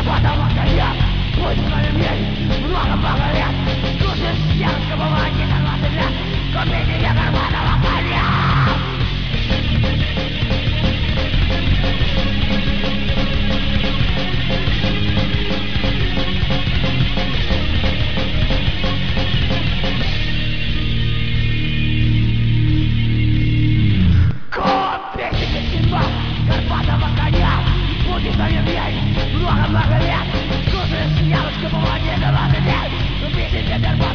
Карпатова коня, путь с нами есть много-много лет. Слушай, девушка, бывает не на 20 лет. Купите мне Карпатова коня. Карпатова коня, пути с нами есть много-много лет. Слушай, девочка, помоги на 20 лет. Купите мне Карпатова.